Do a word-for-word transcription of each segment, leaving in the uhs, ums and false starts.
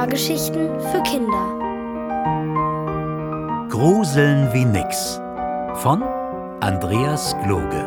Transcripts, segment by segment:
Hörgeschichten für Kinder. Gruseln wie nix von Andreas Gloge.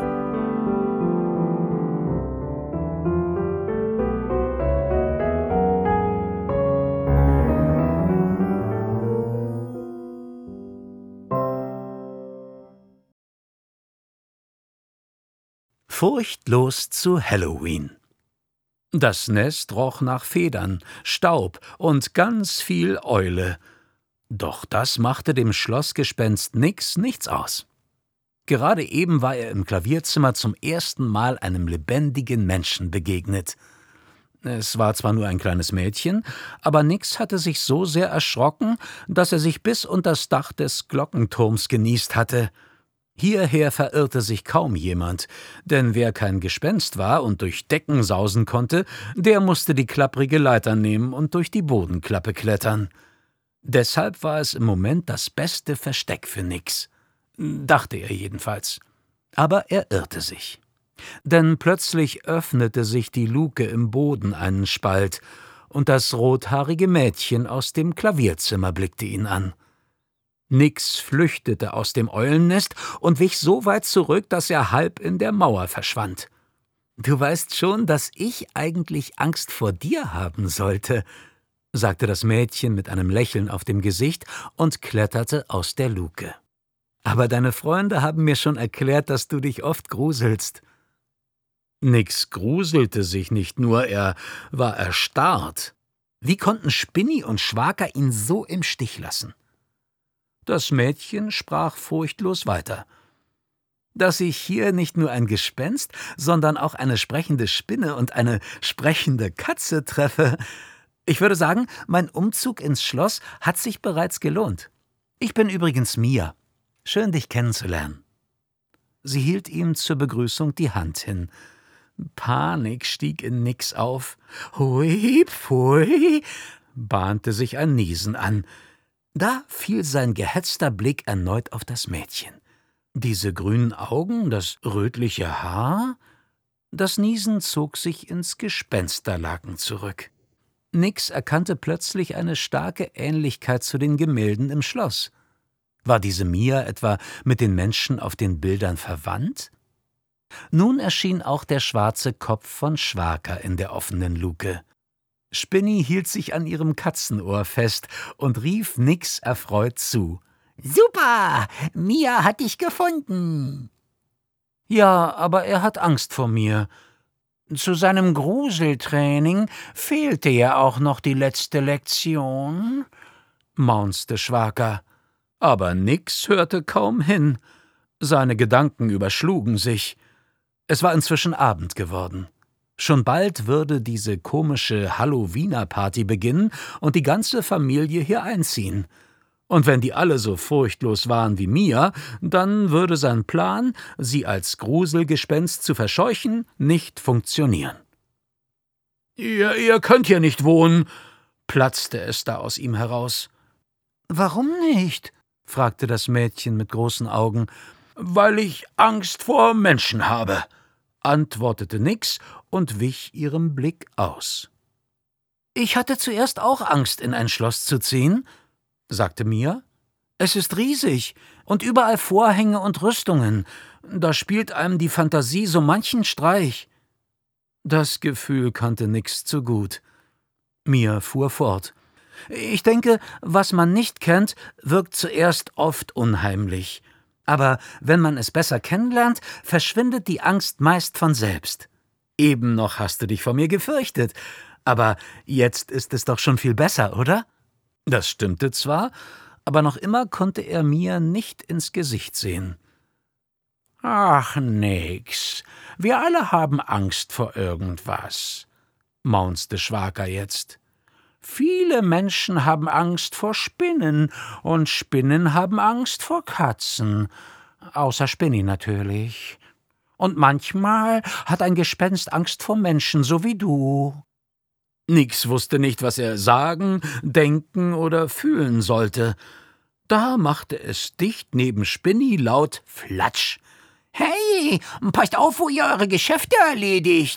Furchtlos zu Halloween. Das Nest roch nach Federn, Staub und ganz viel Eule. Doch das machte dem Schlossgespenst Nix nichts aus. Gerade eben war er im Klavierzimmer zum ersten Mal einem lebendigen Menschen begegnet. Es war zwar nur ein kleines Mädchen, aber Nix hatte sich so sehr erschrocken, dass er sich bis unters Dach des Glockenturms genießt hatte. Hierher verirrte sich kaum jemand, denn wer kein Gespenst war und durch Decken sausen konnte, der musste die klapprige Leiter nehmen und durch die Bodenklappe klettern. Deshalb war es im Moment das beste Versteck für Nix, dachte er jedenfalls. Aber er irrte sich. Denn plötzlich öffnete sich die Luke im Boden einen Spalt, und das rothaarige Mädchen aus dem Klavierzimmer blickte ihn an. Nix flüchtete aus dem Eulennest und wich so weit zurück, dass er halb in der Mauer verschwand. »Du weißt schon, dass ich eigentlich Angst vor dir haben sollte«, sagte das Mädchen mit einem Lächeln auf dem Gesicht und kletterte aus der Luke. »Aber deine Freunde haben mir schon erklärt, dass du dich oft gruselst.« Nix gruselte sich nicht nur, er war erstarrt. Wie konnten Spinni und Schwaker ihn so im Stich lassen? Das Mädchen sprach furchtlos weiter. »Dass ich hier nicht nur ein Gespenst, sondern auch eine sprechende Spinne und eine sprechende Katze treffe. Ich würde sagen, mein Umzug ins Schloss hat sich bereits gelohnt. Ich bin übrigens Mia. Schön, dich kennenzulernen.« Sie hielt ihm zur Begrüßung die Hand hin. Panik stieg in Nix auf. »Hui, pfui«, bahnte sich ein Niesen an. Da fiel sein gehetzter Blick erneut auf das Mädchen. Diese grünen Augen, das rötliche Haar. Das Niesen zog sich ins Gespensterlaken zurück. Nix erkannte plötzlich eine starke Ähnlichkeit zu den Gemälden im Schloss. War diese Mia etwa mit den Menschen auf den Bildern verwandt? Nun erschien auch der schwarze Kopf von Schwaker in der offenen Luke. Spinni hielt sich an ihrem Katzenohr fest und rief Nix erfreut zu. »Super! Mia hat dich gefunden!« »Ja, aber er hat Angst vor mir. Zu seinem Gruseltraining fehlte ja auch noch die letzte Lektion«, maunzte Schwaker. Aber Nix hörte kaum hin. Seine Gedanken überschlugen sich. Es war inzwischen Abend geworden. Schon bald würde diese komische Halloweener-Party beginnen und die ganze Familie hier einziehen. Und wenn die alle so furchtlos waren wie Mia, dann würde sein Plan, sie als Gruselgespenst zu verscheuchen, nicht funktionieren. »Ihr, ihr könnt hier nicht wohnen«, platzte es da aus ihm heraus. »Warum nicht?«, fragte das Mädchen mit großen Augen. »Weil ich Angst vor Menschen habe«, antwortete Nix und wich ihrem Blick aus. »Ich hatte zuerst auch Angst, in ein Schloss zu ziehen«, sagte Mia. »Es ist riesig und überall Vorhänge und Rüstungen. Da spielt einem die Fantasie so manchen Streich.« Das Gefühl kannte Nix zu gut. Mia fuhr fort. »Ich denke, was man nicht kennt, wirkt zuerst oft unheimlich. Aber wenn man es besser kennenlernt, verschwindet die Angst meist von selbst. Eben noch hast du dich vor mir gefürchtet, aber jetzt ist es doch schon viel besser, oder?« Das stimmte zwar, aber noch immer konnte er Mia nicht ins Gesicht sehen. »Ach, nix. Wir alle haben Angst vor irgendwas«, maunzte Schwaker jetzt. »Viele Menschen haben Angst vor Spinnen und Spinnen haben Angst vor Katzen. Außer Spinni natürlich. Und manchmal hat ein Gespenst Angst vor Menschen, so wie du.« Nix wusste nicht, was er sagen, denken oder fühlen sollte. Da machte es dicht neben Spinni laut Flatsch. »Hey, passt auf, wo ihr eure Geschäfte erledigt«,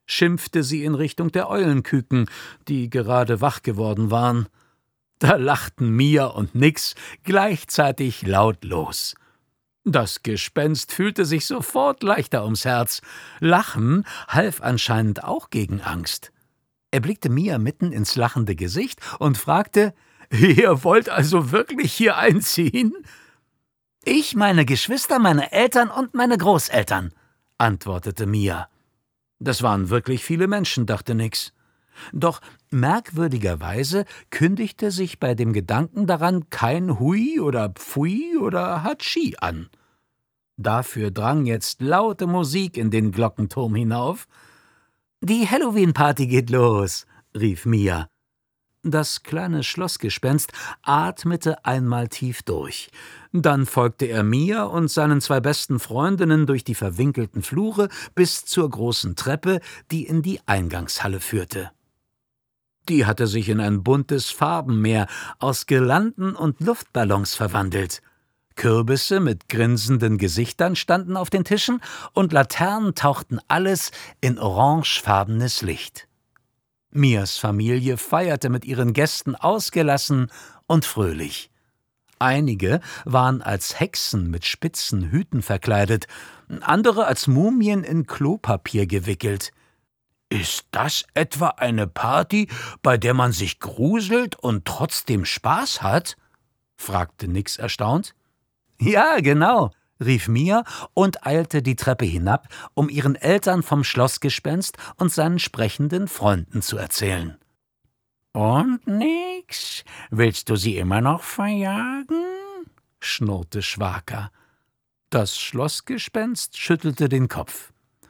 schimpfte sie in Richtung der Eulenküken, die gerade wach geworden waren. Da lachten Mia und Nix gleichzeitig laut los. Das Gespenst fühlte sich sofort leichter ums Herz. Lachen half anscheinend auch gegen Angst. Er blickte Mia mitten ins lachende Gesicht und fragte: »Ihr wollt also wirklich hier einziehen?« »Ich, meine Geschwister, meine Eltern und meine Großeltern«, antwortete Mia. Das waren wirklich viele Menschen, dachte Nix. Doch merkwürdigerweise kündigte sich bei dem Gedanken daran kein Hui oder Pfui oder Hatschi an. Dafür drang jetzt laute Musik in den Glockenturm hinauf. »Die Halloween-Party geht los«, rief Mia. Das kleine Schlossgespenst atmete einmal tief durch. Dann folgte er Mia und seinen zwei besten Freundinnen durch die verwinkelten Flure bis zur großen Treppe, die in die Eingangshalle führte. Die hatte sich in ein buntes Farbenmeer aus Girlanden und Luftballons verwandelt. Kürbisse mit grinsenden Gesichtern standen auf den Tischen und Laternen tauchten alles in orangefarbenes Licht. Mias Familie feierte mit ihren Gästen ausgelassen und fröhlich. Einige waren als Hexen mit spitzen Hüten verkleidet, andere als Mumien in Klopapier gewickelt. »Ist das etwa eine Party, bei der man sich gruselt und trotzdem Spaß hat?« fragte Nix erstaunt. »Ja, genau«, rief Mia und eilte die Treppe hinab, um ihren Eltern vom Schlossgespenst und seinen sprechenden Freunden zu erzählen. »Und Nix, willst du sie immer noch verjagen?« schnurrte Schwaka. Das Schlossgespenst schüttelte den Kopf.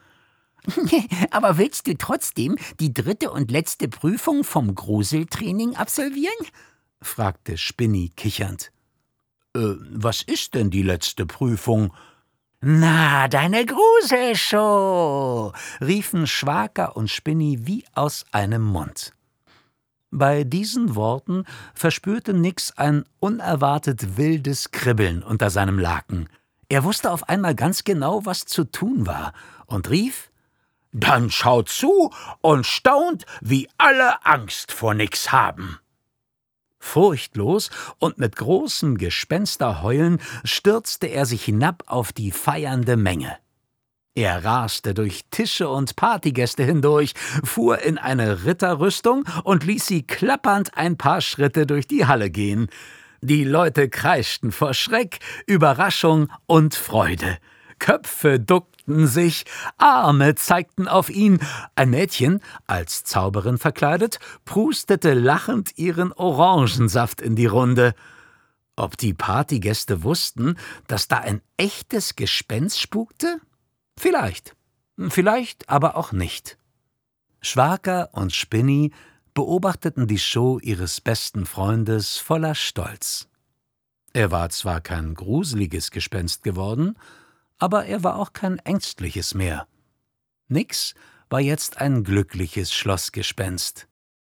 »Aber willst du trotzdem die dritte und letzte Prüfung vom Gruseltraining absolvieren?« fragte Spinni kichernd. Äh, was ist denn die letzte Prüfung?« »Na, deine Gruselshow«, riefen Schwaka und Spinni wie aus einem Mund. Bei diesen Worten verspürte Nix ein unerwartet wildes Kribbeln unter seinem Laken. Er wusste auf einmal ganz genau, was zu tun war, und rief: »Dann schaut zu und staunt, wie alle Angst vor Nix haben.« Furchtlos und mit großem Gespensterheulen stürzte er sich hinab auf die feiernde Menge. Er raste durch Tische und Partygäste hindurch, fuhr in eine Ritterrüstung und ließ sie klappernd ein paar Schritte durch die Halle gehen. Die Leute kreischten vor Schreck, Überraschung und Freude. Köpfe duckten sich, Arme zeigten auf ihn. Ein Mädchen, als Zauberin verkleidet, prustete lachend ihren Orangensaft in die Runde. Ob die Partygäste wussten, dass da ein echtes Gespenst spukte? Vielleicht, vielleicht aber auch nicht. Schwaka und Spinni beobachteten die Show ihres besten Freundes voller Stolz. Er war zwar kein gruseliges Gespenst geworden, aber er war auch kein ängstliches mehr. Nix war jetzt ein glückliches Schlossgespenst.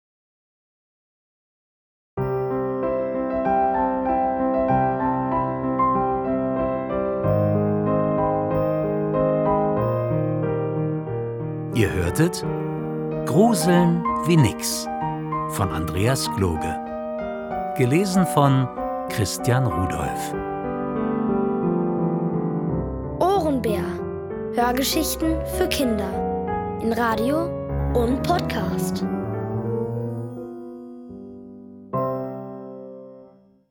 Ihr hörtet Gruseln wie nix von Andreas Gloge. Gelesen von Christian Rudolph. Ohrenbär. Hörgeschichten für Kinder. In Radio und Podcast.